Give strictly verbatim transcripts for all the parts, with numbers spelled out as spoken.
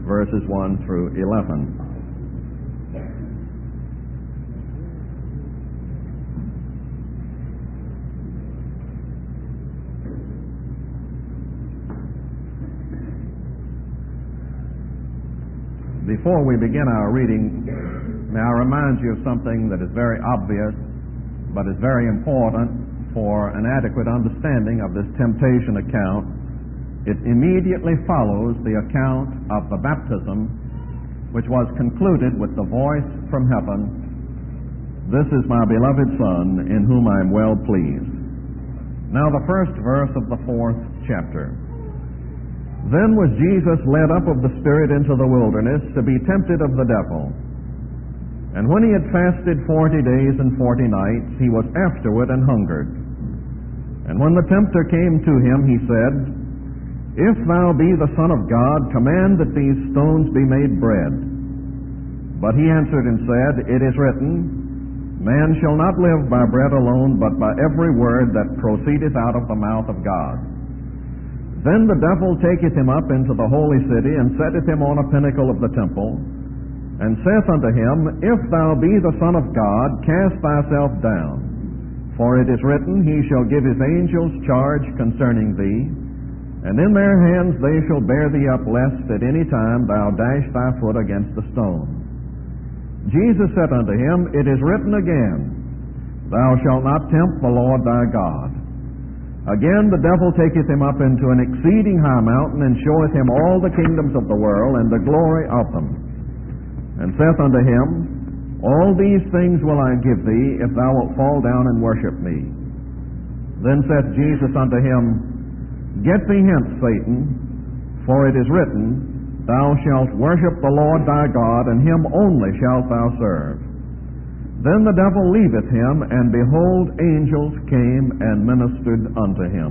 verses one through eleven. Before we begin our reading, may I remind you of something that is very obvious, but is very important for an adequate understanding of this temptation account. It immediately follows the account of the baptism, which was concluded with the voice from heaven, "This is my beloved Son, in whom I am well pleased." Now the first verse of the fourth chapter. Then was Jesus led up of the Spirit into the wilderness to be tempted of the devil. And when he had fasted forty days and forty nights, he was afterward and hungered. And when the tempter came to him, he said, "If thou be the Son of God, command that these stones be made bread." But he answered and said, "It is written, Man shall not live by bread alone, but by every word that proceedeth out of the mouth of God." Then the devil taketh him up into the holy city, and setteth him on a pinnacle of the temple, and saith unto him, "If thou be the Son of God, cast thyself down. For it is written, He shall give His angels charge concerning thee, and in their hands they shall bear thee up, lest at any time thou dash thy foot against a stone." Jesus said unto him, "It is written again, Thou shalt not tempt the Lord thy God." Again the devil taketh him up into an exceeding high mountain, and showeth him all the kingdoms of the world, and the glory of them, and saith unto him, "All these things will I give thee, if thou wilt fall down and worship me." Then saith Jesus unto him, "Get thee hence, Satan, for it is written, Thou shalt worship the Lord thy God, and him only shalt thou serve." Then the devil leaveth him, and behold, angels came and ministered unto him.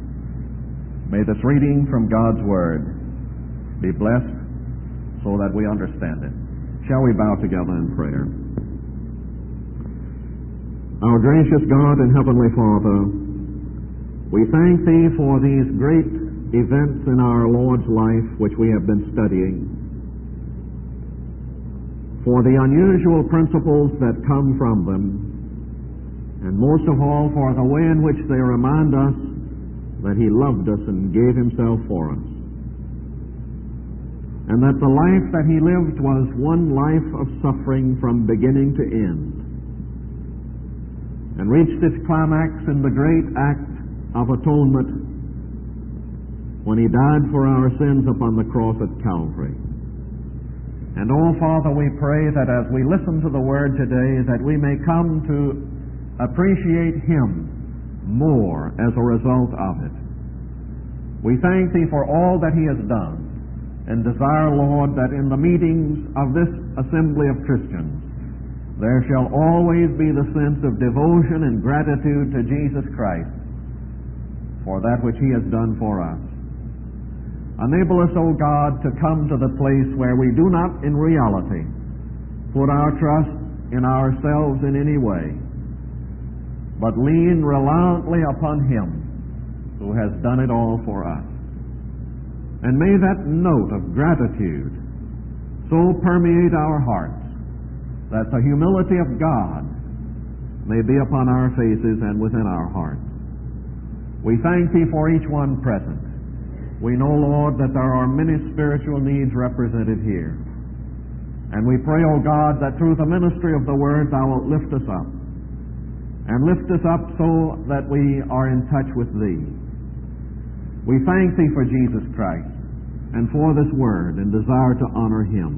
May this reading from God's Word be blessed so that we understand it. Shall we bow together in prayer? Our gracious God and Heavenly Father, we thank Thee for these great events in our Lord's life which we have been studying, for the unusual principles that come from them, and most of all for the way in which they remind us that He loved us and gave Himself for us, and that the life that He lived was one life of suffering from beginning to end, and reached its climax in the great act of atonement when He died for our sins upon the cross at Calvary. And, oh, Father, we pray that as we listen to the Word today, that we may come to appreciate Him more as a result of it. We thank Thee for all that He has done, and desire, Lord, that in the meetings of this assembly of Christians, there shall always be the sense of devotion and gratitude to Jesus Christ for that which He has done for us. Enable us, O God, to come to the place where we do not in reality put our trust in ourselves in any way, but lean reliantly upon Him who has done it all for us. And may that note of gratitude so permeate our hearts that the humility of God may be upon our faces and within our hearts. We thank Thee for each one present. We know, Lord, that there are many spiritual needs represented here. And we pray, O God, that through the ministry of the Word Thou wilt lift us up, and lift us up so that we are in touch with Thee. We thank Thee for Jesus Christ and for this Word, and desire to honor Him.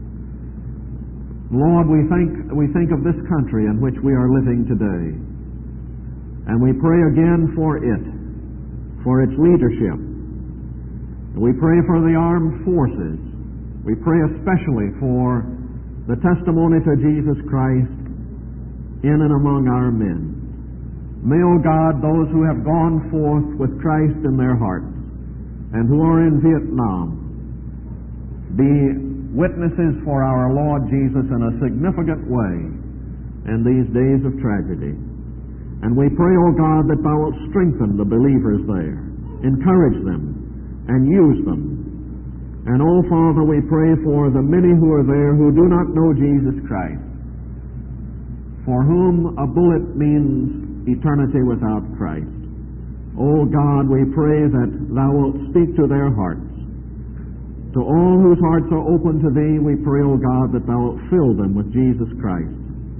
Lord, we think, we think of this country in which we are living today, and we pray again for it, for its leadership. We pray for the armed forces. We pray especially for the testimony to Jesus Christ in and among our men. May, O God, those who have gone forth with Christ in their hearts and who are in Vietnam be witnesses for our Lord Jesus in a significant way in these days of tragedy. And we pray, O God, that Thou wilt strengthen the believers there, encourage them, and use them, And, oh, Father, we pray for the many who are there who do not know Jesus Christ, for whom a bullet means eternity without Christ. Oh, God, we pray that Thou wilt speak to their hearts. To all whose hearts are open to Thee, we pray, O God, that Thou wilt fill them with Jesus Christ.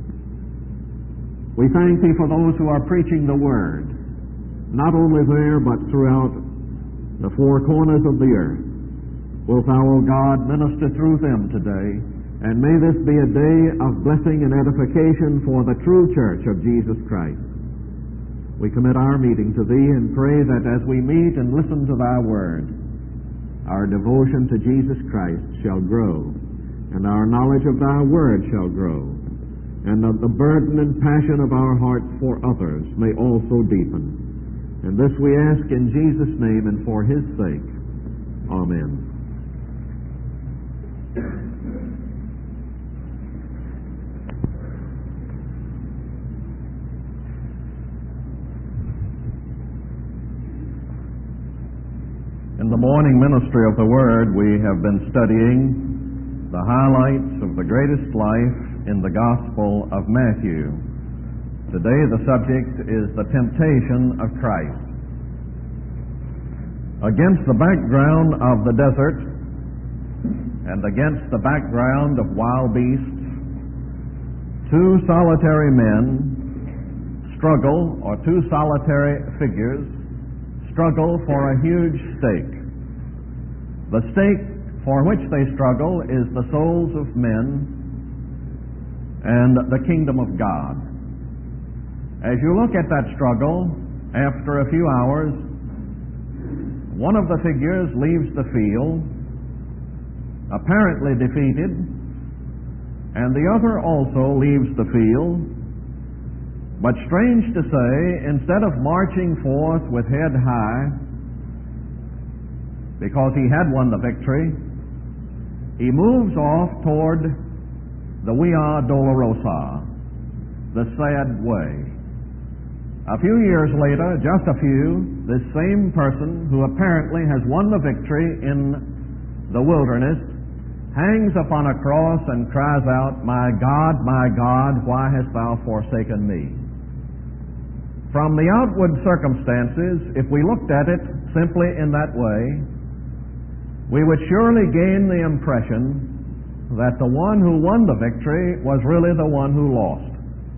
We thank Thee for those who are preaching the Word, not only there, but throughout the four corners of the earth. Wilt Thou, O God, minister through them today, and may this be a day of blessing and edification for the true church of Jesus Christ. We commit our meeting to Thee and pray that as we meet and listen to Thy Word, our devotion to Jesus Christ shall grow, and our knowledge of Thy Word shall grow, and that the burden and passion of our hearts for others may also deepen. And this we ask in Jesus' name and for His sake. Amen. In the morning ministry of the Word, we have been studying the highlights of the greatest life in the Gospel of Matthew. Today the subject is the temptation of Christ. Against the background of the desert and against the background of wild beasts, two solitary men struggle, or two solitary figures struggle for a huge stake. The stake for which they struggle is the souls of men and the kingdom of God. As you look at that struggle, after a few hours, one of the figures leaves the field, apparently defeated, and the other also leaves the field. But strange to say, instead of marching forth with head high, because he had won the victory, he moves off toward the Via Dolorosa, the sad way. A few years later, just a few, this same person who apparently has won the victory in the wilderness hangs upon a cross and cries out, "My God, my God, why hast Thou forsaken me?" From the outward circumstances, if we looked at it simply in that way, we would surely gain the impression that the one who won the victory was really the one who lost.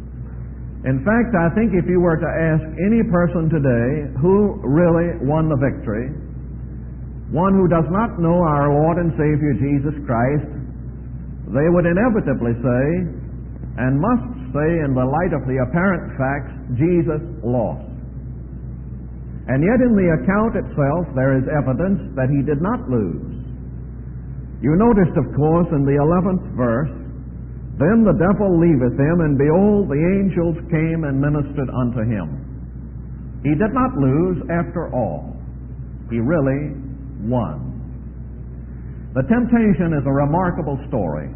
In fact, I think if you were to ask any person today who really won the victory, one who does not know our Lord and Savior Jesus Christ, they would inevitably say, and must say in the light of the apparent facts, Jesus lost. And yet in the account itself there is evidence that he did not lose. You noticed, of course, in the eleventh verse, "Then the devil leaveth him, and behold, the angels came and ministered unto him." He did not lose after all. He really won. The temptation is a remarkable story.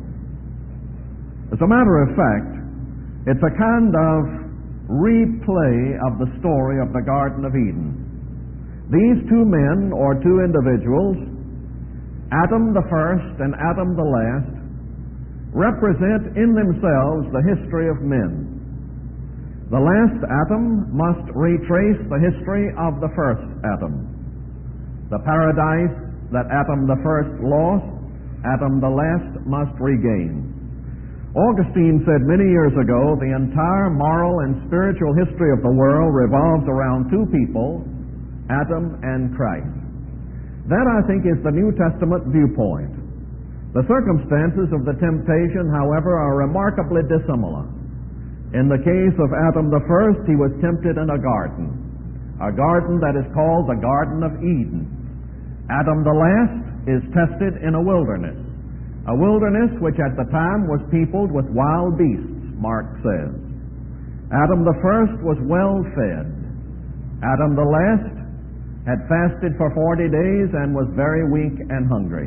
As a matter of fact, it's a kind of replay of the story of the Garden of Eden. These two men, or two individuals, Adam the first and Adam the last, represent in themselves the history of men. The last Adam must retrace the history of the first Adam. The paradise that Adam the first lost, Adam the last must regain. Augustine said many years ago, the entire moral and spiritual history of the world revolves around two people, Adam and Christ. That, I think, is the New Testament viewpoint. The circumstances of the temptation, however, are remarkably dissimilar. In the case of Adam the first, he was tempted in a garden, a garden that is called the Garden of Eden. Adam the last is tested in a wilderness, a wilderness which at the time was peopled with wild beasts, Mark says. Adam the first was well fed. Adam the last had fasted for forty days and was very weak and hungry.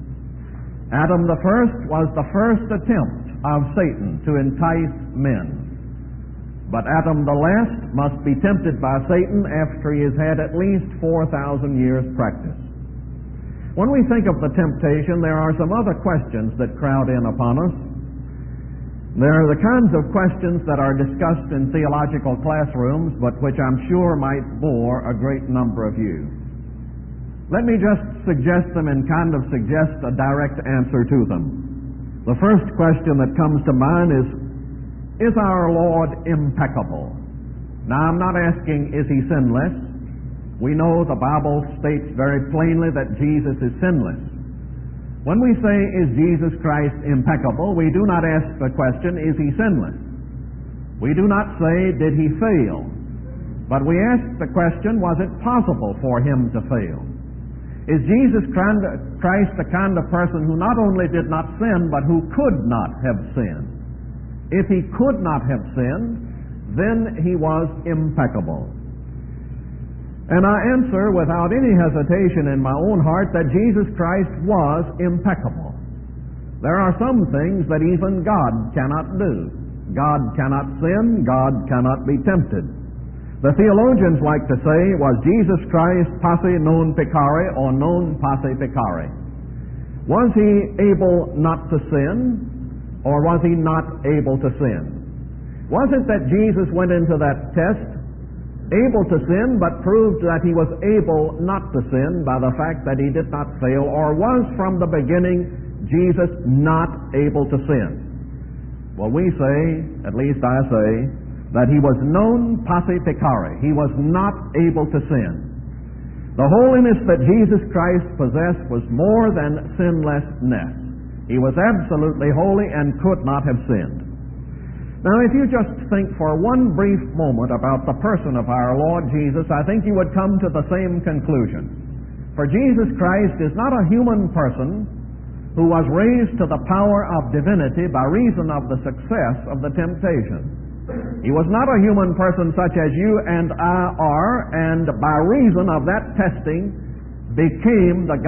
Adam the first was the first attempt of Satan to entice men. But Adam the last must be tempted by Satan after he has had at least four thousand years practice. When we think of the temptation, there are some other questions that crowd in upon us. There are the kinds of questions that are discussed in theological classrooms, but which I'm sure might bore a great number of you. Let me just suggest them and kind of suggest a direct answer to them. The first question that comes to mind is, is our Lord impeccable? Now, I'm not asking, is he sinless? We know the Bible states very plainly that Jesus is sinless. When we say, is Jesus Christ impeccable, we do not ask the question, is he sinless? We do not say, did he fail? But we ask the question, was it possible for him to fail? Is Jesus Christ the kind of person who not only did not sin, but who could not have sinned? If he could not have sinned, then he was impeccable. And I answer without any hesitation in my own heart that Jesus Christ was impeccable. There are some things that even God cannot do. God cannot sin, God cannot be tempted. The theologians like to say, was Jesus Christ posse non peccare or non posse peccare? Was he able not to sin, or was he not able to sin? Was it that Jesus went into that test able to sin, but proved that he was able not to sin by the fact that he did not fail, or was from the beginning Jesus not able to sin? Well, we say, at least I say, that he was non posse peccare. He was not able to sin. The holiness that Jesus Christ possessed was more than sinlessness. He was absolutely holy and could not have sinned. Now, if you just think for one brief moment about the person of our Lord Jesus, I think you would come to the same conclusion. For Jesus Christ is not a human person who was raised to the power of divinity by reason of the success of the temptation. He was not a human person such as you and I are, and by reason of that testing became the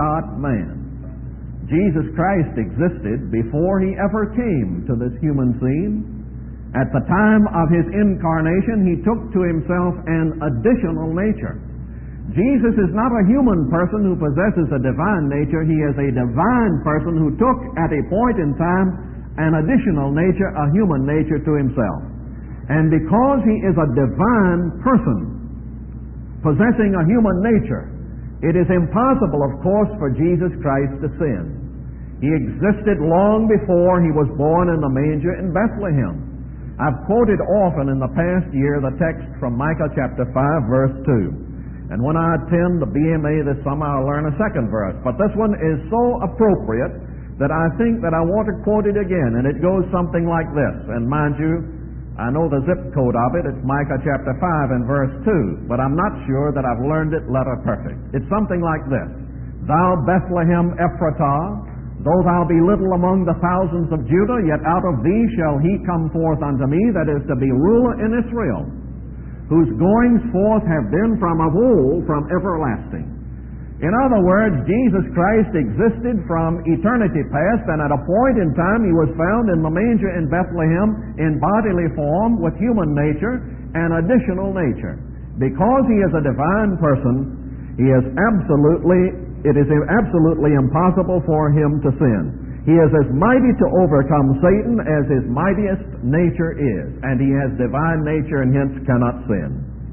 God-man. Jesus Christ existed before he ever came to this human scene. At the time of his incarnation, he took to himself an additional nature. Jesus is not a human person who possesses a divine nature. He is a divine person who took at a point in time an additional nature, a human nature, to himself. And because he is a divine person possessing a human nature, it is impossible, of course, for Jesus Christ to sin. He existed long before he was born in the manger in Bethlehem. I've quoted often in the past year the text from Micah chapter five, verse two. And when I attend the B M A this summer, I'll learn a second verse. But this one is so appropriate that I think that I want to quote it again. And it goes something like this. And mind you, I know the zip code of it. It's Micah chapter five and verse two. But I'm not sure that I've learned it letter perfect. It's something like this. Thou Bethlehem Ephratah, though thou be little among the thousands of Judah, yet out of thee shall he come forth unto me, that is to be ruler in Israel, whose goings forth have been from of old, from everlasting. In other words, Jesus Christ existed from eternity past, and at a point in time he was found in the manger in Bethlehem in bodily form with human nature and additional nature. Because he is a divine person, he is absolutely It is absolutely impossible for him to sin. He is as mighty to overcome Satan as his mightiest nature is, and he has divine nature and hence cannot sin.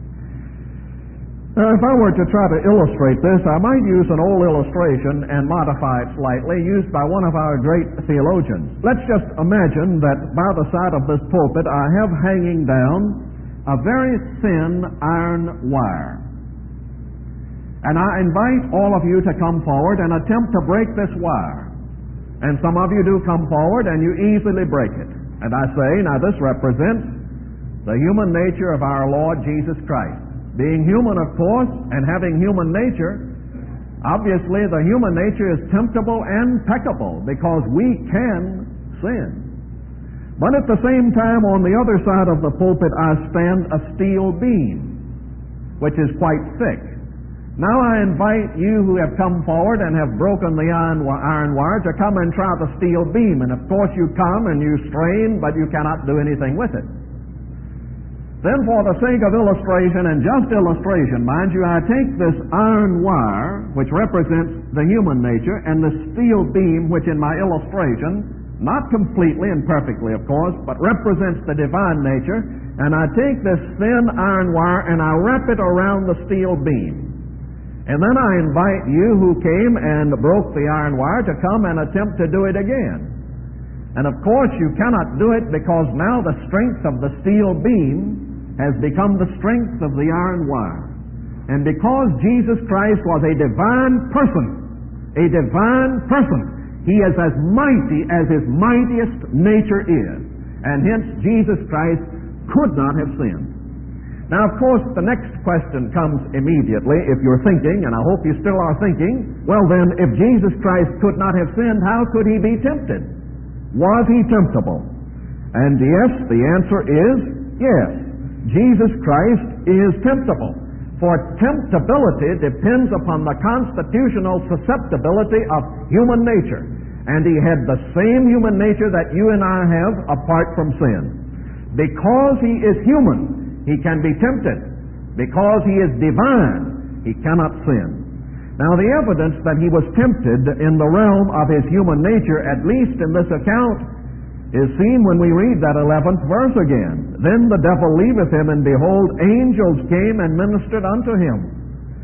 Now, if I were to try to illustrate this, I might use an old illustration and modify it slightly, used by one of our great theologians. Let's just imagine that by the side of this pulpit I have hanging down a very thin iron wire. And I invite all of you to come forward and attempt to break this wire. And some of you do come forward and you easily break it. And I say, now this represents the human nature of our Lord Jesus Christ. Being human, of course, and having human nature, obviously the human nature is temptable and peccable because we can sin. But at the same time, on the other side of the pulpit, I stand a steel beam, which is quite thick. Now I invite you who have come forward and have broken the iron, iron wire to come and try the steel beam. And of course you come and you strain, but you cannot do anything with it. Then for the sake of illustration, and just illustration, mind you, I take this iron wire which represents the human nature, and the steel beam, which in my illustration, not completely and perfectly, of course, but represents the divine nature, and I take this thin iron wire and I wrap it around the steel beam. And then I invite you who came and broke the iron wire to come and attempt to do it again. And of course you cannot do it because now the strength of the steel beam has become the strength of the iron wire. And because Jesus Christ was a divine person, a divine person, He is as mighty as His mightiest nature is. And hence Jesus Christ could not have sinned. Now, of course, the next question comes immediately if you're thinking, and I hope you still are thinking, well then, if Jesus Christ could not have sinned, how could He be tempted? Was He temptable? And yes, the answer is yes. Jesus Christ is temptable. For temptability depends upon the constitutional susceptibility of human nature. And He had the same human nature that you and I have apart from sin. Because He is human, He can be tempted. Because He is divine, He cannot sin. Now the evidence that He was tempted in the realm of His human nature, at least in this account, is seen when we read that eleventh verse again. Then the devil leaveth him, and behold, angels came and ministered unto him.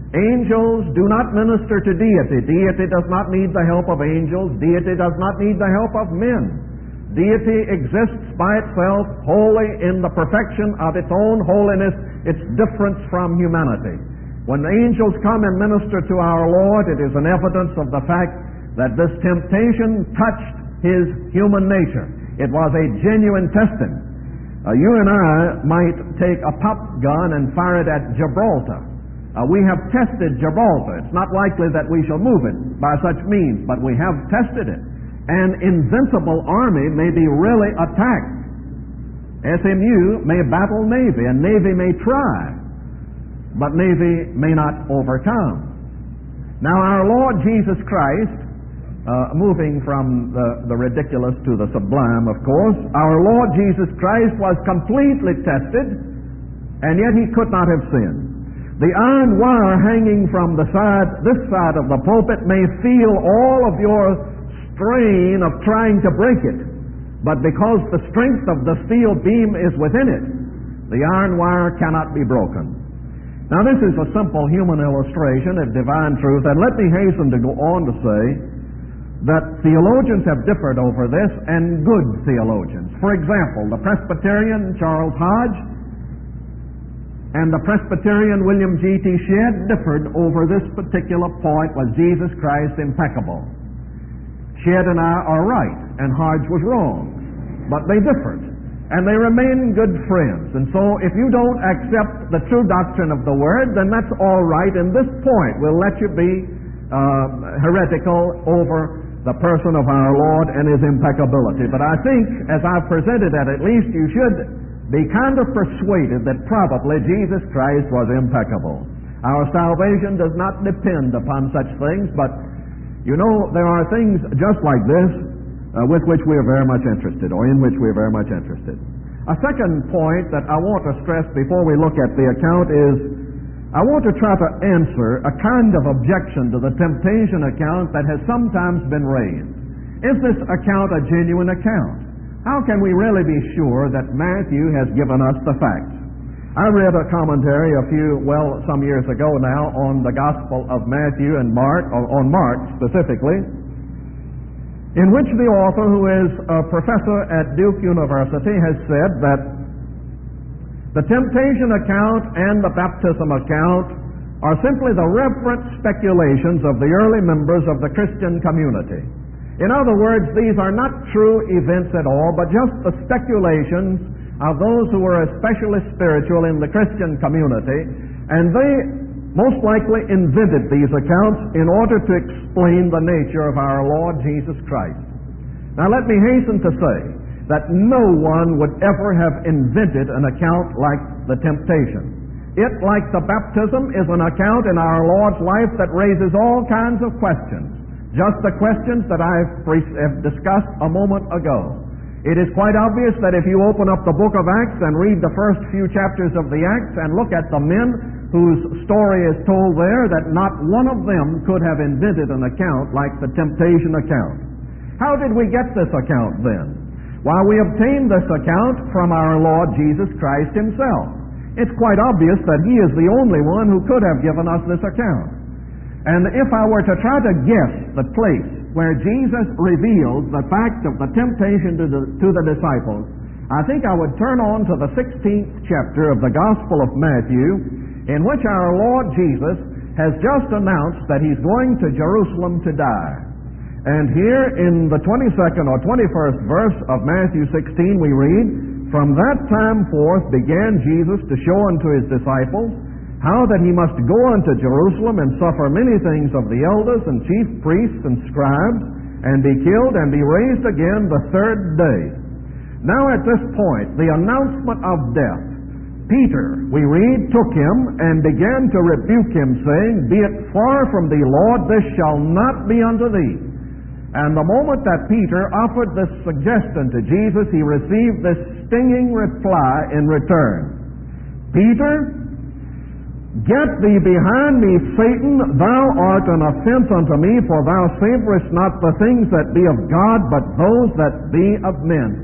Angels do not minister to deity. Deity does not need the help of angels. Deity does not need the help of men. Deity exists by itself, wholly in the perfection of its own holiness, its difference from humanity. When the angels come and minister to our Lord, it is an evidence of the fact that this temptation touched His human nature. It was a genuine testing. Uh, you and I might take a pop gun and fire it at Gibraltar. Uh, we have tested Gibraltar. It's not likely that we shall move it by such means, but we have tested it. An invincible army may be really attacked. S M U may battle Navy, and Navy may try, but Navy may not overcome. Now our Lord Jesus Christ, Uh, moving from the, the ridiculous to the sublime, of course, our Lord Jesus Christ was completely tested, and yet He could not have sinned. The iron wire hanging from the side, this side of the pulpit, may feel all of your strain of trying to break it, but because the strength of the steel beam is within it, the iron wire cannot be broken. Now this is a simple human illustration of divine truth, and let me hasten to go on to say that theologians have differed over this, and good theologians. For example, the Presbyterian Charles Hodge and the Presbyterian William G T Shedd differed over this particular point: was Jesus Christ impeccable? Shedd and I are right, and Hodge was wrong. But they differed, and they remain good friends. And so if you don't accept the true doctrine of the Word, then that's all right in this point. We'll let you be uh, heretical over the person of our Lord and His impeccability. But I think, as I've presented it, at least you should be kind of persuaded that probably Jesus Christ was impeccable. Our salvation does not depend upon such things, but you know, there are things just like this uh, with which we are very much interested, or in which we are very much interested. A second point that I want to stress before we look at the account is I want to try to answer a kind of objection to the temptation account that has sometimes been raised. Is this account a genuine account? How can we really be sure that Matthew has given us the facts? I read a commentary a few, well, some years ago now on the Gospel of Matthew and Mark, or on Mark specifically, in which the author, who is a professor at Duke University, has said that the temptation account and the baptism account are simply the reverent speculations of the early members of the Christian community. In other words, these are not true events at all, but just the speculations of those who were especially spiritual in the Christian community, and they most likely invented these accounts in order to explain the nature of our Lord Jesus Christ. Now let me hasten to say that no one would ever have invented an account like the temptation. It, like the baptism, is an account in our Lord's life that raises all kinds of questions, just the questions that I've discussed a moment ago. It is quite obvious that if you open up the book of Acts and read the first few chapters of the Acts and look at the men whose story is told there that not one of them could have invented an account like the temptation account. How did we get this account then? Why, we obtained this account from our Lord Jesus Christ himself. It's quite obvious that he is the only one who could have given us this account. And if I were to try to guess the place where Jesus reveals the fact of the temptation to the, to the disciples, I think I would turn on to the sixteenth chapter of the Gospel of Matthew, in which our Lord Jesus has just announced that he's going to Jerusalem to die. And here in the twenty-second or twenty-first verse of Matthew sixteen we read, "From that time forth began Jesus to show unto his disciples how that he must go unto Jerusalem and suffer many things of the elders and chief priests and scribes, and be killed and be raised again the third day." Now at this point, the announcement of death, Peter, we read, took him and began to rebuke him, saying, "Be it far from thee, Lord, this shall not be unto thee." And the moment that Peter offered this suggestion to Jesus, he received this stinging reply in return. "Peter, get thee behind me, Satan, thou art an offense unto me, for thou savorest not the things that be of God, but those that be of men."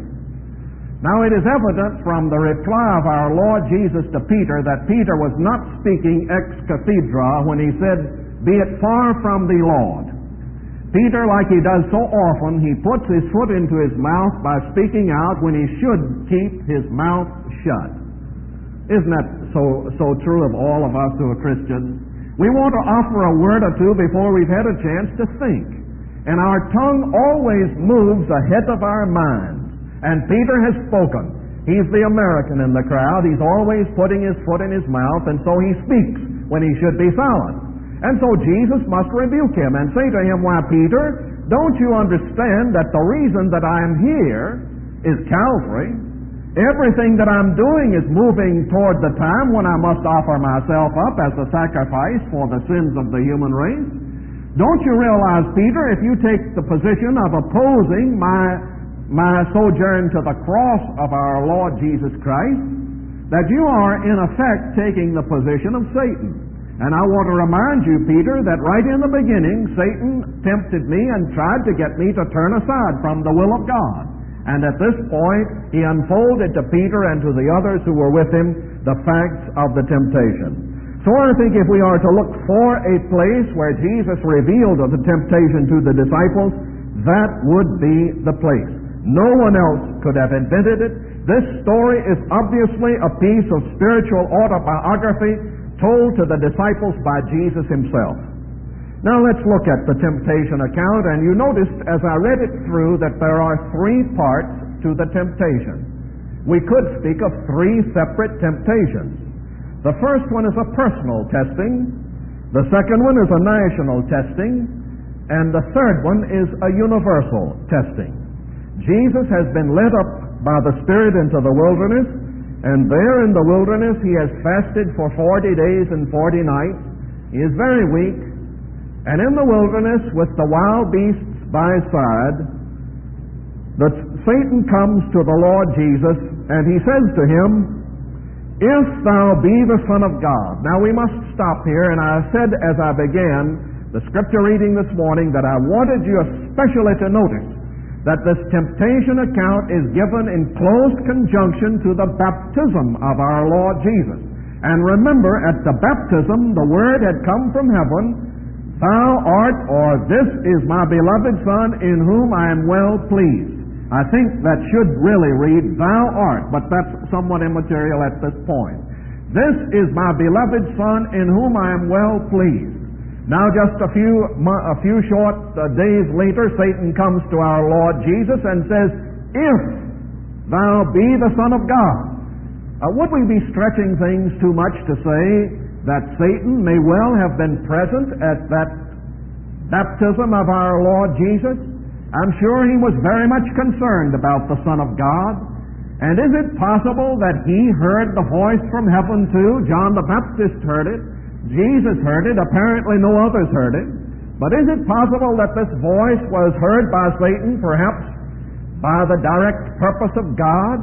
Now it is evident from the reply of our Lord Jesus to Peter that Peter was not speaking ex cathedra when he said, "Be it far from thee, Lord." Peter, like he does so often, he puts his foot into his mouth by speaking out when he should keep his mouth shut. Isn't that so, so true of all of us who are Christians? We want to offer a word or two before we've had a chance to think. And our tongue always moves ahead of our mind. And Peter has spoken. He's the American in the crowd. He's always putting his foot in his mouth, and so he speaks when he should be silent. And so Jesus must rebuke him and say to him, "Why, Peter, don't you understand that the reason that I'm here is Calvary? Everything that I'm doing is moving toward the time when I must offer myself up as a sacrifice for the sins of the human race. Don't you realize, Peter, if you take the position of opposing my my sojourn to the cross of our Lord Jesus Christ, that you are in effect taking the position of Satan. And I want to remind you, Peter, that right in the beginning, Satan tempted me and tried to get me to turn aside from the will of God. And at this point, he unfolded to Peter and to the others who were with him the facts of the temptation. So I think if we are to look for a place where Jesus revealed the temptation to the disciples, that would be the place. No one else could have invented it. This story is obviously a piece of spiritual autobiography told to the disciples by Jesus himself. Now let's look at the temptation account, and you noticed as I read it through that there are three parts to the temptation. We could speak of three separate temptations. The first one is a personal testing, the second one is a national testing, and the third one is a universal testing. Jesus has been led up by the Spirit into the wilderness, and there in the wilderness he has fasted for forty days and forty nights. He is very weak, and in the wilderness with the wild beasts by his side, the Satan comes to the Lord Jesus, and he says to him, "If thou be the Son of God." Now we must stop here, and I said as I began the scripture reading this morning that I wanted you especially to notice that this temptation account is given in close conjunction to the baptism of our Lord Jesus. And remember, at the baptism, the word had come from heaven, "Thou art," or "This is my beloved Son, in whom I am well pleased." I think that should really read, "Thou art," but that's somewhat immaterial at this point. "This is my beloved Son, in whom I am well pleased." Now, just a few a few short uh, days later, Satan comes to our Lord Jesus and says, "If thou be the Son of God." Uh, would we be stretching things too much to say that Satan may well have been present at that baptism of our Lord Jesus? I'm sure he was very much concerned about the Son of God. And is it possible that he heard the voice from heaven too? John the Baptist heard it. Jesus heard it. Apparently no others heard it. But is it possible that this voice was heard by Satan, perhaps by the direct purpose of God?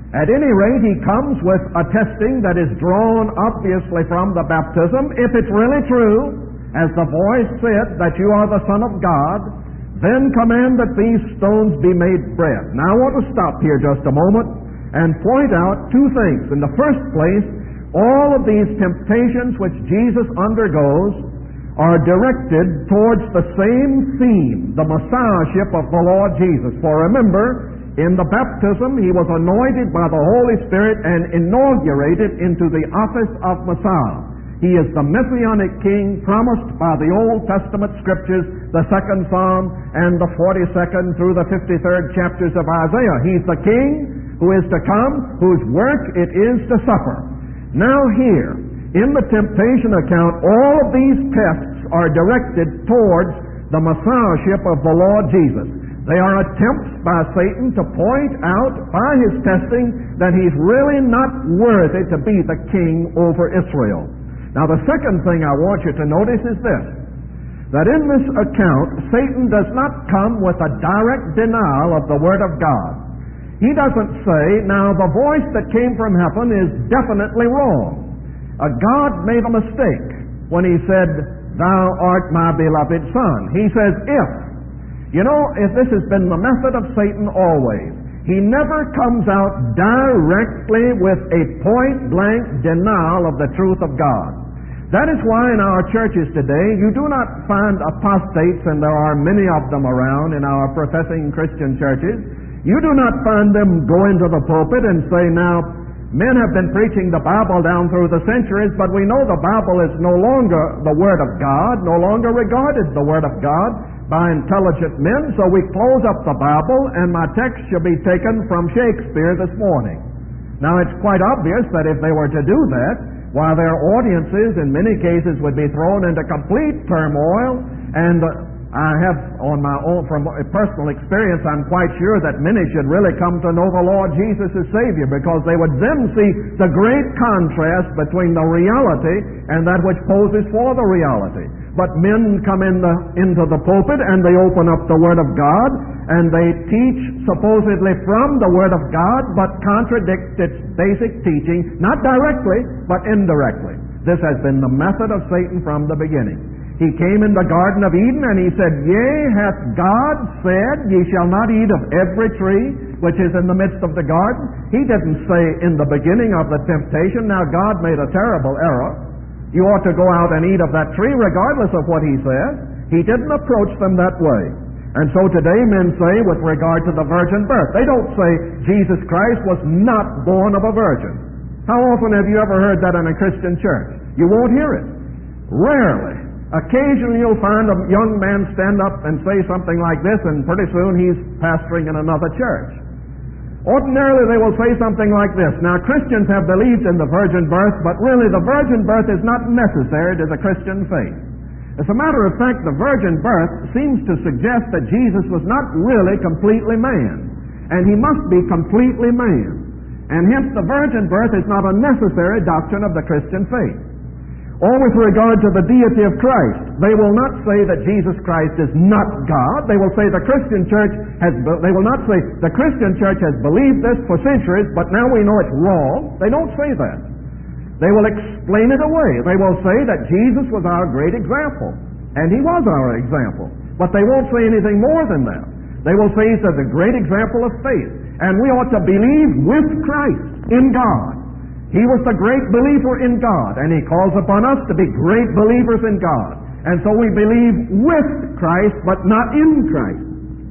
At any rate, he comes with a testing that is drawn obviously from the baptism. If it's really true, as the voice said, that you are the Son of God, then command that these stones be made bread. Now I want to stop here just a moment and point out two things. In the first place, all of these temptations which Jesus undergoes are directed towards the same theme, the Messiahship of the Lord Jesus. For remember, in the baptism, he was anointed by the Holy Spirit and inaugurated into the office of Messiah. He is the Messianic King promised by the Old Testament Scriptures, the second Psalm, and the forty-second through the fifty-third chapters of Isaiah. He's the King who is to come, whose work it is to suffer. Now here, in the temptation account, all of these tests are directed towards the Messiahship of the Lord Jesus. They are attempts by Satan to point out by his testing that he's really not worthy to be the king over Israel. Now the second thing I want you to notice is this, that in this account, Satan does not come with a direct denial of the Word of God. He doesn't say, now the voice that came from heaven is definitely wrong. Uh, God made a mistake when he said, thou art my beloved Son. He says, if. You know, if this has been the method of Satan always, he never comes out directly with a point-blank denial of the truth of God. That is why in our churches today, you do not find apostates, and there are many of them around in our professing Christian churches. You do not find them go into the pulpit and say, now, men have been preaching the Bible down through the centuries, but we know the Bible is no longer the Word of God, no longer regarded the Word of God by intelligent men, so we close up the Bible, and my text shall be taken from Shakespeare this morning. Now, it's quite obvious that if they were to do that, why their audiences in many cases would be thrown into complete turmoil, and uh, I have, on my own, from personal experience, I'm quite sure that many should really come to know the Lord Jesus as Savior, because they would then see the great contrast between the reality and that which poses for the reality. But men come in the, into the pulpit and they open up the Word of God and they teach supposedly from the Word of God, but contradict its basic teaching, not directly, but indirectly. This has been the method of Satan from the beginning. He came in the Garden of Eden and he said, Yea, hath God said, ye shall not eat of every tree which is in the midst of the garden? He didn't say in the beginning of the temptation. Now God made a terrible error. You ought to go out and eat of that tree regardless of what he says. He didn't approach them that way. And so today men say with regard to the virgin birth, they don't say Jesus Christ was not born of a virgin. How often have you ever heard that in a Christian church? You won't hear it. Rarely. Occasionally you'll find a young man stand up and say something like this, and pretty soon he's pastoring in another church. Ordinarily they will say something like this. Now Christians have believed in the virgin birth, but really the virgin birth is not necessary to the Christian faith. As a matter of fact, the virgin birth seems to suggest that Jesus was not really completely man, and he must be completely man. And hence the virgin birth is not a necessary doctrine of the Christian faith. Or with regard to the deity of Christ, they will not say that Jesus Christ is not God. They will say the Christian church has, they will not say the Christian church has believed this for centuries, but now we know it's wrong. They don't say that. They will explain it away. They will say that Jesus was our great example, and he was our example. But they won't say anything more than that. They will say he's a great example of faith, and we ought to believe with Christ in God. He was the great believer in God, and he calls upon us to be great believers in God. And so we believe with Christ, but not in Christ.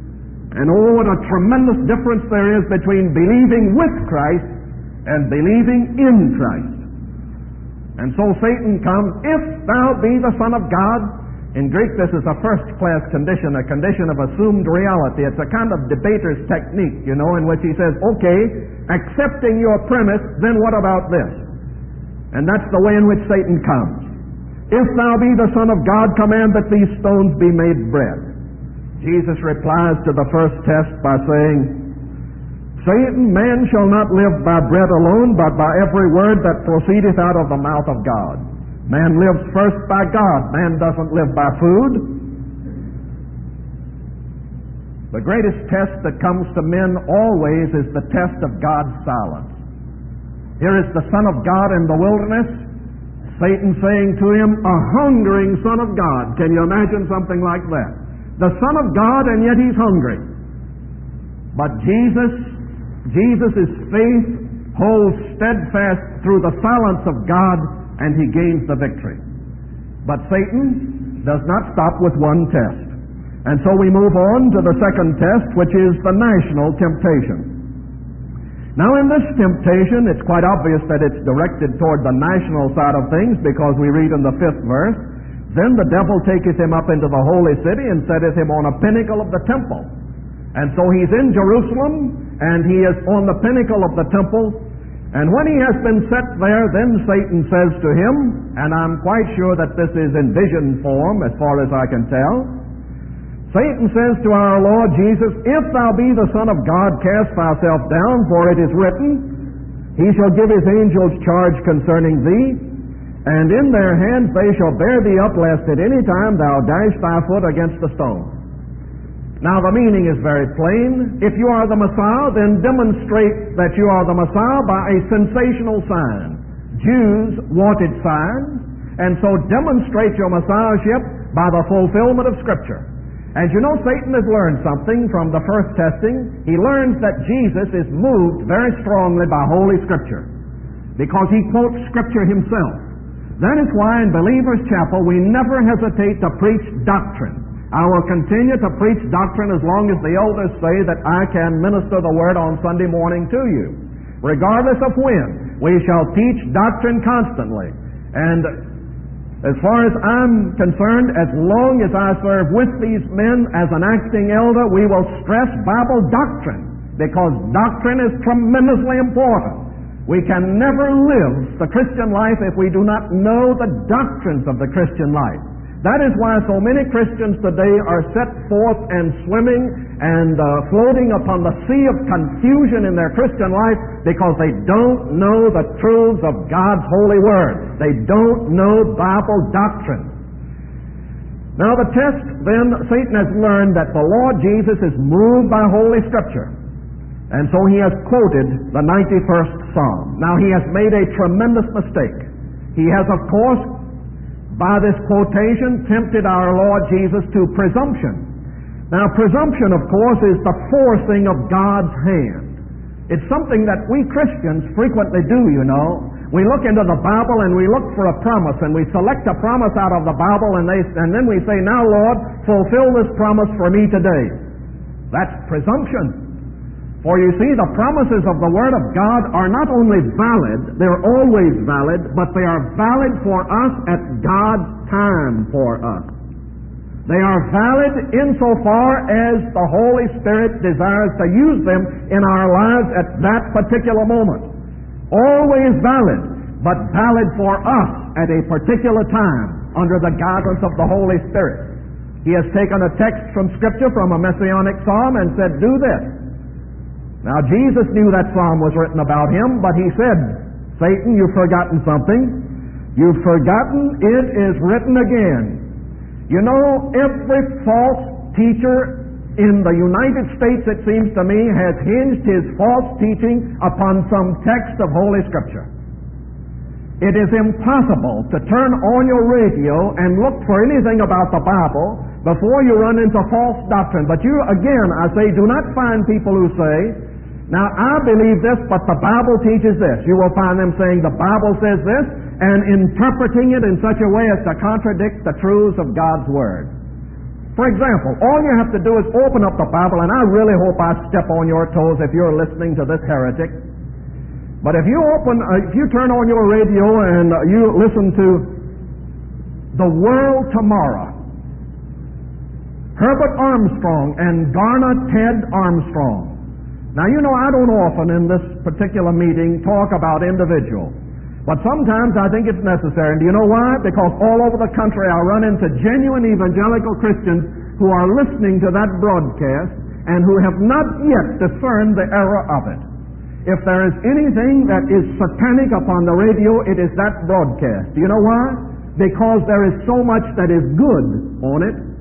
And oh, what a tremendous difference there is between believing with Christ and believing in Christ. And so Satan comes, if thou be the Son of God. In Greek, this is a first-class condition, a condition of assumed reality. It's a kind of debater's technique, you know, in which he says, okay, accepting your premise, then what about this? And that's the way in which Satan comes. If thou be the Son of God, command that these stones be made bread. Jesus replies to the first test by saying, Satan, man shall not live by bread alone, but by every word that proceedeth out of the mouth of God. Man lives first by God. Man doesn't live by food. The greatest test that comes to men always is the test of God's silence. Here is the Son of God in the wilderness, Satan saying to him, a hungering Son of God. Can you imagine something like that? The Son of God, and yet he's hungry. But Jesus, Jesus' faith holds steadfast through the silence of God, and he gains the victory. But Satan does not stop with one test. And so we move on to the second test, which is the national temptation. Now in this temptation, it's quite obvious that it's directed toward the national side of things, because we read in the fifth verse, then the devil taketh him up into the holy city and setteth him on a pinnacle of the temple. And so he's in Jerusalem, and he is on the pinnacle of the temple. And when he has been set there, then Satan says to him, and I'm quite sure that this is in vision form as far as I can tell, Satan says to our Lord Jesus, if thou be the Son of God, cast thyself down, for it is written, he shall give his angels charge concerning thee, and in their hands they shall bear thee up, lest at any time thou dash thy foot against a stone. Now the meaning is very plain. If you are the Messiah, then demonstrate that you are the Messiah by a sensational sign. Jews wanted signs, and so demonstrate your Messiahship by the fulfillment of Scripture. As you know, Satan has learned something from the first testing. He learns that Jesus is moved very strongly by Holy Scripture, because he quotes Scripture himself. That is why in Believers' Chapel we never hesitate to preach doctrine. I will continue to preach doctrine as long as the elders say that I can minister the Word on Sunday morning to you. Regardless of when, we shall teach doctrine constantly. And as far as I'm concerned, as long as I serve with these men as an acting elder, we will stress Bible doctrine, because doctrine is tremendously important. We can never live the Christian life if we do not know the doctrines of the Christian life. That is why so many Christians today are set forth and swimming and uh, floating upon the sea of confusion in their Christian life, because they don't know the truths of God's holy Word. They don't know Bible doctrine. Now the test, then, Satan has learned that the Lord Jesus is moved by Holy Scripture. And so he has quoted the ninety-first Psalm. Now he has made a tremendous mistake. He has, of course, by this quotation, tempted our Lord Jesus to presumption. Now, presumption, of course, is the forcing of God's hand. It's something that we Christians frequently do, you know. We look into the Bible and we look for a promise, and we select a promise out of the Bible, and, they, and then we say, now, Lord, fulfill this promise for me today. That's presumption. For you see, the promises of the Word of God are not only valid, they're always valid, but they are valid for us at God's time for us. They are valid insofar as the Holy Spirit desires to use them in our lives at that particular moment. Always valid, but valid for us at a particular time under the guidance of the Holy Spirit. He has taken a text from Scripture, from a messianic psalm, and said, do this. Now, Jesus knew that psalm was written about him, but he said, Satan, you've forgotten something. You've forgotten it is written again. You know, every false teacher in the United States, it seems to me, has hinged his false teaching upon some text of Holy Scripture. It is impossible to turn on your radio and look for anything about the Bible before you run into false doctrine. But you, again, I say, do not find people who say, now, I believe this, but the Bible teaches this. You will find them saying the Bible says this, and interpreting it in such a way as to contradict the truths of God's Word. For example, all you have to do is open up the Bible, and I really hope I step on your toes if you're listening to this heretic. But if you open, uh, if you turn on your radio and uh, you listen to The World Tomorrow, Herbert Armstrong and Garner Ted Armstrong. Now, you know, I don't often in this particular meeting talk about individuals, but sometimes I think it's necessary. And do you know why? Because all over the country I run into genuine evangelical Christians who are listening to that broadcast and who have not yet discerned the error of it. If there is anything that is satanic upon the radio, it is that broadcast. Do you know why? Because there is so much that is good on it,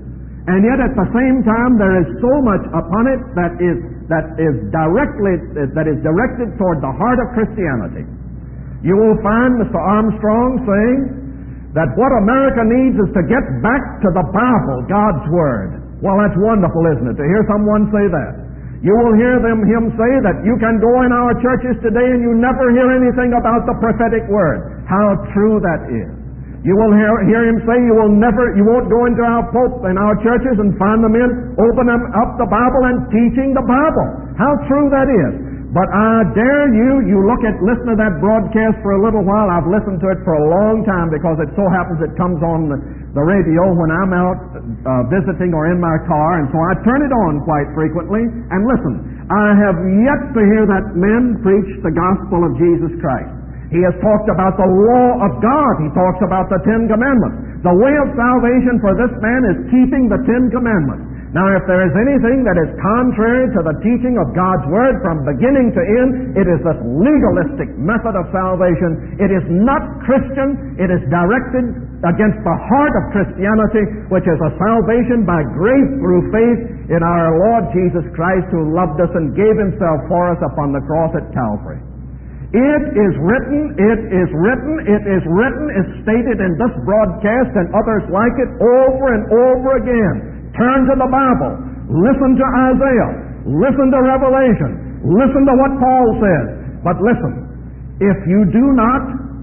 And yet at the same time there is so much upon it that is that is directly that is directed toward the heart of Christianity. You will find Mister Armstrong saying that what America needs is to get back to the Bible, God's Word. Well, that's wonderful, isn't it, to hear someone say that? You will hear them him say that you can go in our churches today and you never hear anything about the prophetic word. How true that is. You will hear, hear him say you will never, you won't go into our Pope in our churches and find the men open them up the Bible and teaching the Bible. How true that is. But I dare you, you look at, listen to that broadcast for a little while. I've listened to it for a long time because it so happens it comes on the, the radio when I'm out uh, visiting or in my car, and so I turn it on quite frequently and listen. I have yet to hear that man preach the gospel of Jesus Christ. He has talked about the law of God. He talks about the Ten Commandments. The way of salvation for this man is keeping the Ten Commandments. Now, if there is anything that is contrary to the teaching of God's Word from beginning to end, it is this legalistic method of salvation. It is not Christian. It is directed against the heart of Christianity, which is a salvation by grace through faith in our Lord Jesus Christ, who loved us and gave Himself for us upon the cross at Calvary. It is written, it is written, it is written, is stated in this broadcast and others like it over and over again. Turn to the Bible. Listen to Isaiah. Listen to Revelation. Listen to what Paul says. But listen, if you do not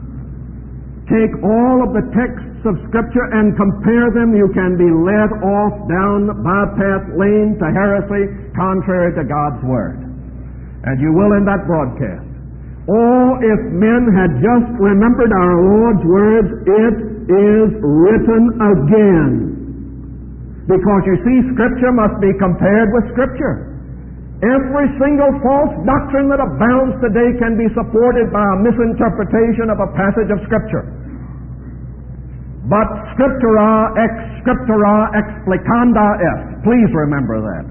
take all of the texts of Scripture and compare them, you can be led off down the bypath lane to heresy contrary to God's Word. And you will in that broadcast. Oh, if men had just remembered our Lord's words, it is written again. Because you see, Scripture must be compared with Scripture. Every single false doctrine that abounds today can be supported by a misinterpretation of a passage of Scripture. But Scriptura ex Scriptura explicanda est. Please remember that.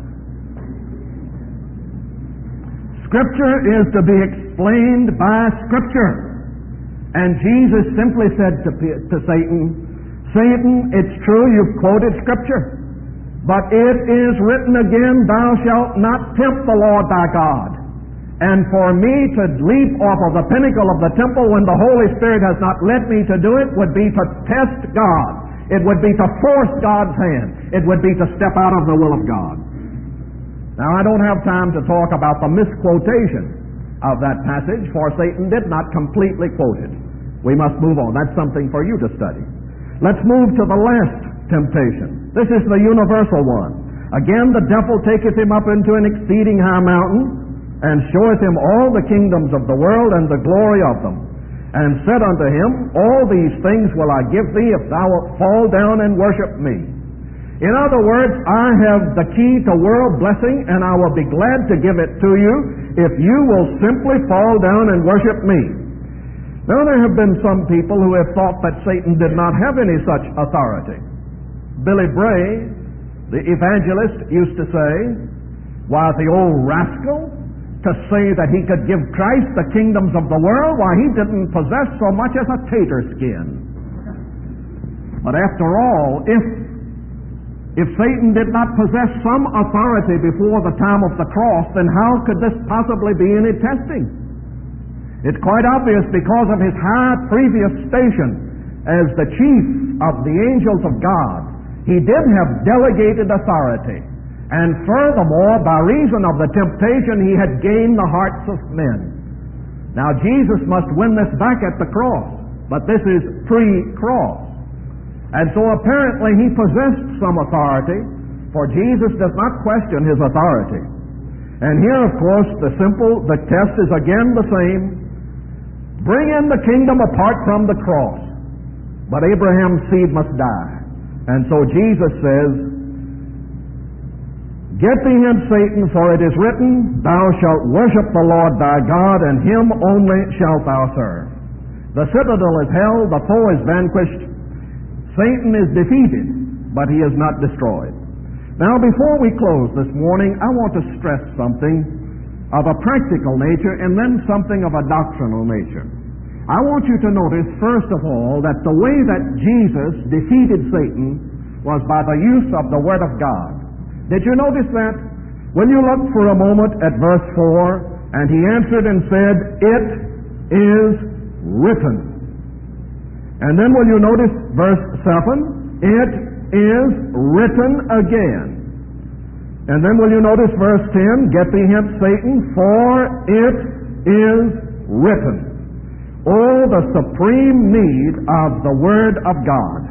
Scripture is to be explained by Scripture. And Jesus simply said to, to Satan, Satan, it's true you've quoted Scripture, but it is written again, thou shalt not tempt the Lord thy God. And for me to leap off of the pinnacle of the temple when the Holy Spirit has not led me to do it would be to test God. It would be to force God's hand. It would be to step out of the will of God. Now, I don't have time to talk about the misquotation of that passage, for Satan did not completely quote it. We must move on. That's something for you to study. Let's move to the last temptation. This is the universal one. Again, the devil taketh him up into an exceeding high mountain, and showeth him all the kingdoms of the world and the glory of them, and said unto him, all these things will I give thee if thou wilt fall down and worship me. In other words, I have the key to world blessing, and I will be glad to give it to you if you will simply fall down and worship me. Now, there have been some people who have thought that Satan did not have any such authority. Billy Bray, the evangelist, used to say, why, the old rascal, to say that he could give Christ the kingdoms of the world, why, he didn't possess so much as a tater skin. But after all, if If Satan did not possess some authority before the time of the cross, then how could this possibly be any testing? It's quite obvious because of his high previous station as the chief of the angels of God. He did have delegated authority. And furthermore, by reason of the temptation, he had gained the hearts of men. Now, Jesus must win this back at the cross, but this is pre-cross. And so apparently he possessed some authority, for Jesus does not question his authority. And here, of course, the simple, the test is again the same. Bring in the kingdom apart from the cross. But Abraham's seed must die. And so Jesus says, Get thee hence, Satan, for it is written, Thou shalt worship the Lord thy God, and him only shalt thou serve. The citadel is held, the foe is vanquished, Satan is defeated, but he is not destroyed. Now, before we close this morning, I want to stress something of a practical nature and then something of a doctrinal nature. I want you to notice, first of all, that the way that Jesus defeated Satan was by the use of the Word of God. Did you notice that? When you look for a moment at verse four, and he answered and said, "It is written." And then will you notice verse seven? "It is written again." And then will you notice verse ten? "Get thee hence, Satan, for it is written." Oh, the supreme need of the Word of God.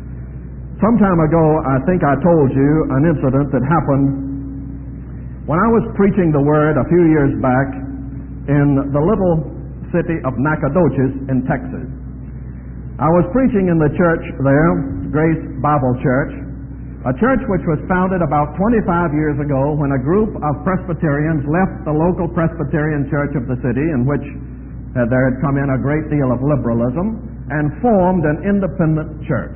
Some time ago, I think I told you an incident that happened when I was preaching the Word a few years back in the little city of Nacogdoches in Texas. I was preaching in the church there, Grace Bible Church, a church which was founded about twenty-five years ago when a group of Presbyterians left the local Presbyterian church of the city, in which uh, there had come in a great deal of liberalism, and formed an independent church.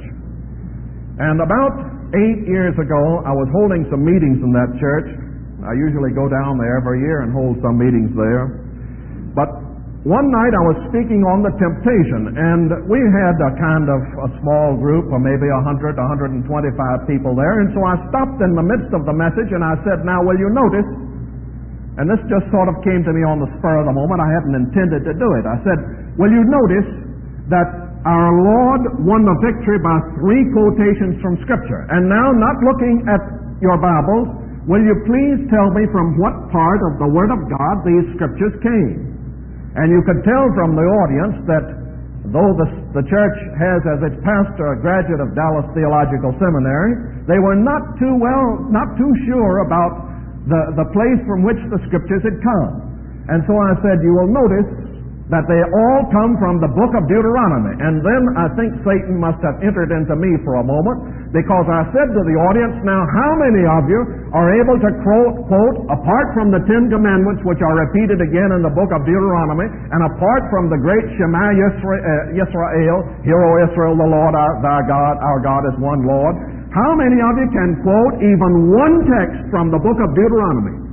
And about eight years ago, I was holding some meetings in that church. I usually go down there every year and hold some meetings there. But one night I was speaking on the temptation, and we had a kind of a small group of maybe one hundred, one hundred twenty-five people there, and so I stopped in the midst of the message and I said, "Now will you notice," and this just sort of came to me on the spur of the moment, I hadn't intended to do it. I said, "Will you notice that our Lord won the victory by three quotations from Scripture? And now, not looking at your Bibles, will you please tell me from what part of the Word of God these Scriptures came?" And you could tell from the audience that though the, the church has as its pastor a graduate of Dallas Theological Seminary, they were not too well, not too sure about the, the place from which the Scriptures had come. And so I said, "You will notice that they all come from the book of Deuteronomy." And then I think Satan must have entered into me for a moment, because I said to the audience, "Now how many of you are able to quote, quote apart from the Ten Commandments, which are repeated again in the book of Deuteronomy, and apart from the great Shema Yisrael, Hear, O Israel, the Lord our, thy God, our God is one Lord, how many of you can quote even one text from the book of Deuteronomy?"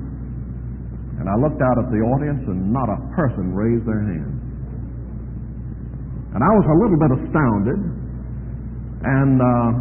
And I looked out at the audience, and not a person raised their hand. And I was a little bit astounded. And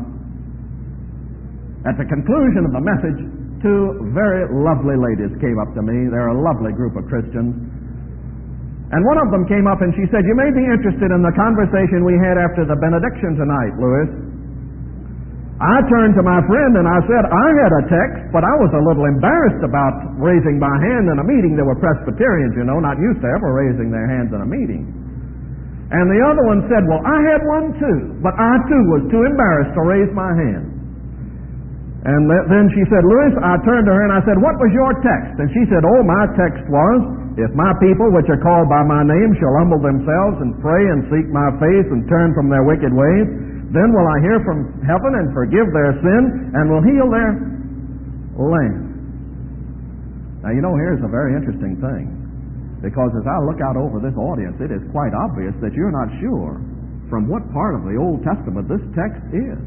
uh, at the conclusion of the message, two very lovely ladies came up to me. They're a lovely group of Christians. And one of them came up and she said, "You may be interested in the conversation we had after the benediction tonight, Louis." I turned to my friend and I said, "I had a text, but I was a little embarrassed about raising my hand in a meeting." There were Presbyterians, you know, not used to ever raising their hands in a meeting. And the other one said, "Well, I had one too, but I too was too embarrassed to raise my hand." And then she said, "Louis," I turned to her and I said, "What was your text?" And she said, "Oh, my text was, if my people, which are called by my name, shall humble themselves and pray and seek my face and turn from their wicked ways, then will I hear from heaven and forgive their sin and will heal their land." Now, you know, here's a very interesting thing, because as I look out over this audience, it is quite obvious that you're not sure from what part of the Old Testament this text is.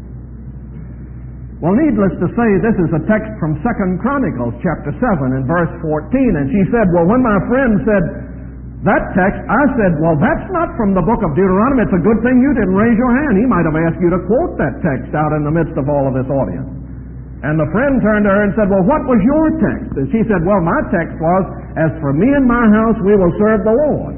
Well, needless to say, this is a text from Second Chronicles chapter seven and verse fourteen, and she said, "Well, when my friend said that text," I said, "Well, that's not from the book of Deuteronomy. It's a good thing you didn't raise your hand. He might have asked you to quote that text out in the midst of all of this audience." And the friend turned to her and said, "Well, what was your text?" And she said, "Well, my text was, as for me and my house, we will serve the Lord."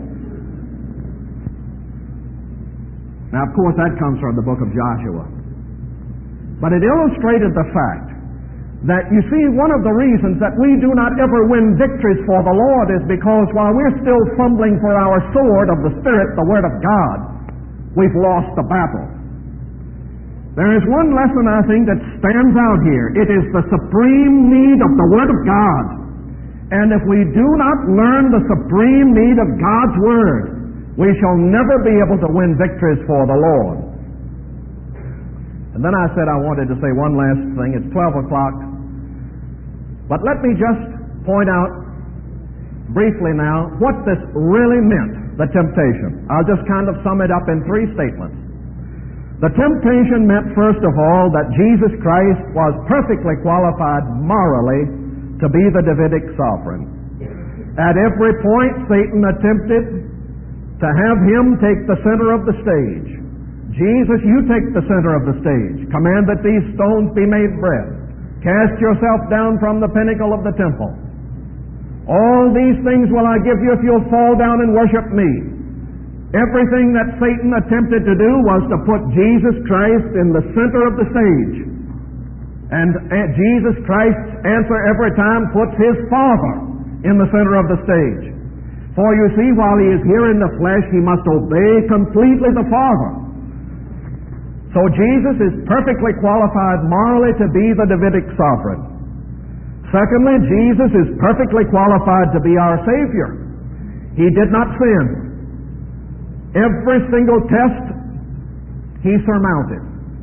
Now, of course, that comes from the book of Joshua. But it illustrated the fact that, you see, one of the reasons that we do not ever win victories for the Lord is because while we're still fumbling for our sword of the Spirit, the Word of God, we've lost the battle. There is one lesson, I think, that stands out here. It is the supreme need of the Word of God. And if we do not learn the supreme need of God's Word, we shall never be able to win victories for the Lord. And then I said I wanted to say one last thing. It's twelve o'clock. But let me just point out briefly now what this really meant, the temptation. I'll just kind of sum it up in three statements. The temptation meant, first of all, that Jesus Christ was perfectly qualified morally to be the Davidic sovereign. At every point, Satan attempted to have him take the center of the stage. Jesus, you take the center of the stage. Command that these stones be made bread. Cast yourself down from the pinnacle of the temple. All these things will I give you if you'll fall down and worship me. Everything that Satan attempted to do was to put Jesus Christ in the center of the stage. And Jesus Christ's answer every time puts his Father in the center of the stage. For you see, while he is here in the flesh, he must obey completely the Father. So Jesus is perfectly qualified morally to be the Davidic sovereign. Secondly, Jesus is perfectly qualified to be our Savior. He did not sin. Every single test he surmounted.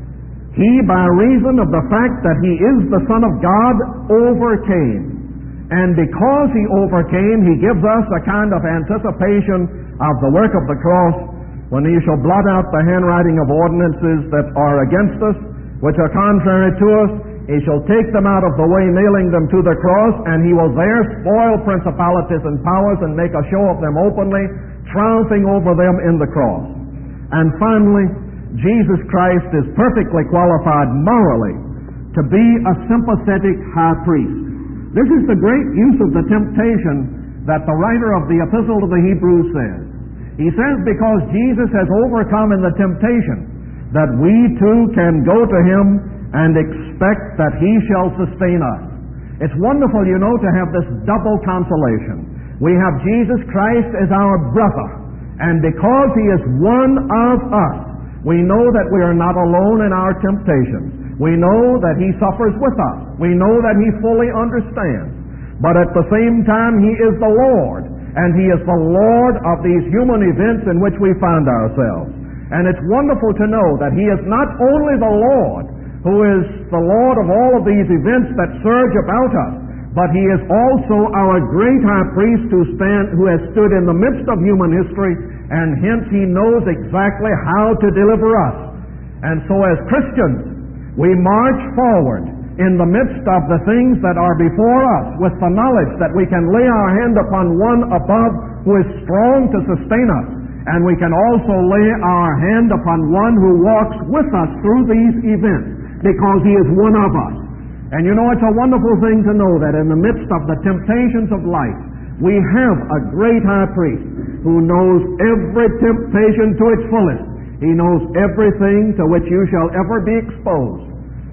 He, by reason of the fact that he is the Son of God, overcame. And because he overcame, he gives us a kind of anticipation of the work of the cross, when he shall blot out the handwriting of ordinances that are against us, which are contrary to us. He shall take them out of the way, nailing them to the cross, and he will there spoil principalities and powers and make a show of them openly, triumphing over them in the cross. And finally, Jesus Christ is perfectly qualified morally to be a sympathetic high priest. This is the great use of the temptation that the writer of the Epistle to the Hebrews says. He says, because Jesus has overcome in the temptation, that we too can go to him and expect that he shall sustain us. It's wonderful, you know, to have this double consolation. We have Jesus Christ as our brother, and because he is one of us, we know that we are not alone in our temptations. We know that he suffers with us. We know that he fully understands. But at the same time, he is the Lord, and he is the Lord of these human events in which we find ourselves. And it's wonderful to know that he is not only the Lord, who is the Lord of all of these events that surge about us, but he is also our great high priest who, stand, who has stood in the midst of human history, and hence he knows exactly how to deliver us. And so as Christians, we march forward in the midst of the things that are before us with the knowledge that we can lay our hand upon one above who is strong to sustain us, and we can also lay our hand upon one who walks with us through these events, because he is one of us. And you know, it's a wonderful thing to know that in the midst of the temptations of life, we have a great high priest who knows every temptation to its fullest. He knows everything to which you shall ever be exposed.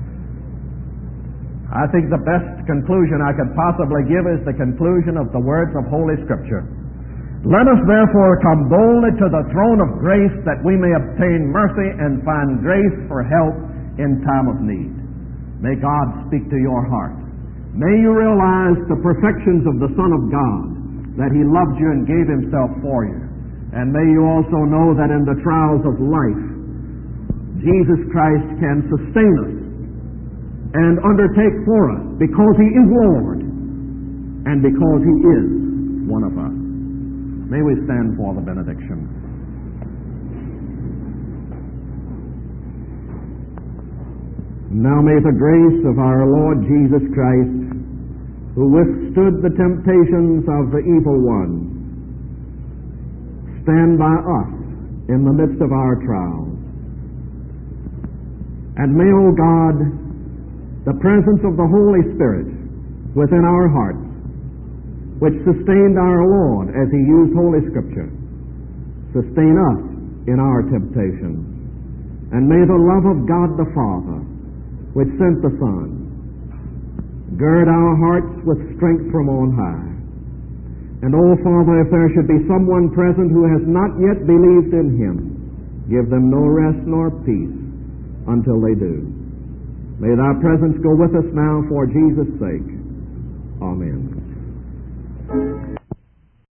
I think the best conclusion I could possibly give is the conclusion of the words of Holy Scripture. Let us therefore come boldly to the throne of grace, that we may obtain mercy and find grace for help in time of need. May God speak to your heart. May you realize the perfections of the Son of God, that he loved you and gave himself for you. And may you also know that in the trials of life, Jesus Christ can sustain us and undertake for us, because he is Lord and because he is one of us. May we stand for the benediction. Now may the grace of our Lord Jesus Christ, who withstood the temptations of the evil one, stand by us in the midst of our trials. And may, O God, the presence of the Holy Spirit within our hearts, which sustained our Lord as he used Holy Scripture, sustain us in our temptations. And may the love of God the Father, which sent the Son, gird our hearts with strength from on high. And, oh Father, if there should be someone present who has not yet believed in him, give them no rest nor peace until they do. May thy presence go with us now for Jesus' sake.